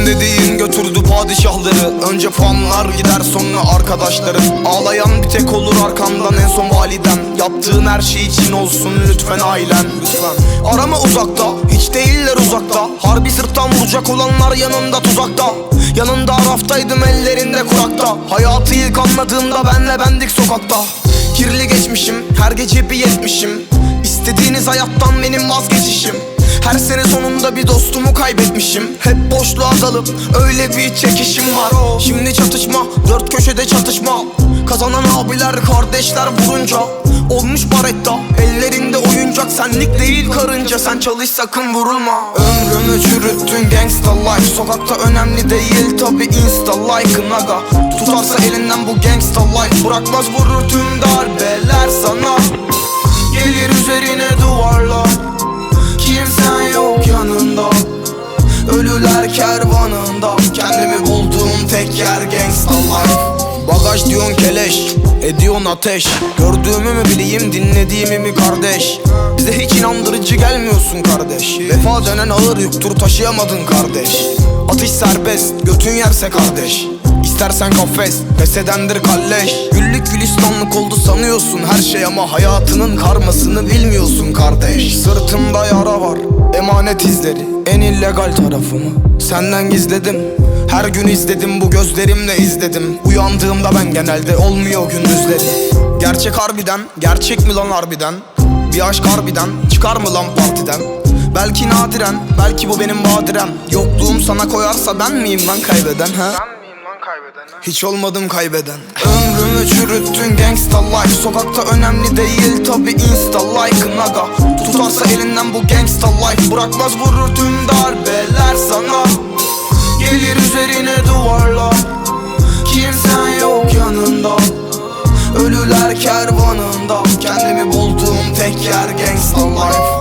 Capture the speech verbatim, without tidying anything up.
dediğin götürdü padişahları. Önce puanlar gider sonra arkadaşların. Ağlayan bir tek olur arkamdan en son validen. Yaptığın her şey için olsun lütfen ailen. Lütfen arama uzakta, hiç değiller uzakta. Harbi sırttan vuracak olanlar yanında tuzakta. Yanında araftaydım ellerinde kurakta. Hayatı ilk anladığımda benle bendik sokakta. Kirli geçmişim, her gece bir yetmişim. İstediğiniz hayattan benim vazgeçişim. Her sene sonunda bir dostumu kaybetmişim. Hep boşluğa dalıp öyle bir çekişim var. Şimdi çatışma, dört köşede çatışma. Kazanan abiler kardeşler vurunca olmuş baretta, ellerinde oyuncak. Senlik değil karınca, sen çalış sakın vurulma. Ömrümü çürüttün gangsta life. Sokakta önemli değil tabi insta like'ın aga. Tutarsa elinden bu gangsta life. Bırakmaz vurur tüm darbeler sana. Gelir üzerine duvarlar, kimsen yok yanında. Ölüler kervanında, kendimi bulduğum tek yer gangsta life. Bagaj diyorsun keleş, ediyorsun ateş. Gördüğümü mü bileyim, dinlediğimi mi kardeş? Bize hiç inandırıcı gelmiyorsun kardeş. Vefa denen ağır yüktür, taşıyamadın kardeş. Atış serbest, götün yerse kardeş. İstersen kafes, pes edendir kalleş. Güllük gülistanlık oldu sanıyorsun her şey, ama hayatının karmasını bilmiyorsun kardeş. Sırtımda yara var, emanet izleri. En illegal tarafımı senden gizledim. Her gün izledim, bu gözlerimle izledim. Uyandığımda ben genelde olmuyor gündüzleri. Gerçek harbiden, gerçek mi lan harbiden? Bir aşk harbiden, çıkar mı lan partiden? Belki nadiren, belki bu benim badirem. Yokluğum sana koyarsa ben miyim lan kaybeden ha? Hiç olmadım kaybeden. Ömrümü çürüttün gangsta life. Sokakta önemli değil tabi insta like'ın aga. Tutarsa elinden bu gangsta life. Bırakmaz vurur tüm darbeler sana. Gelir üzerine duvarlar, kimsen yok yanında. Ölüler kervanında, kendimi bulduğum tek yer gangsta life.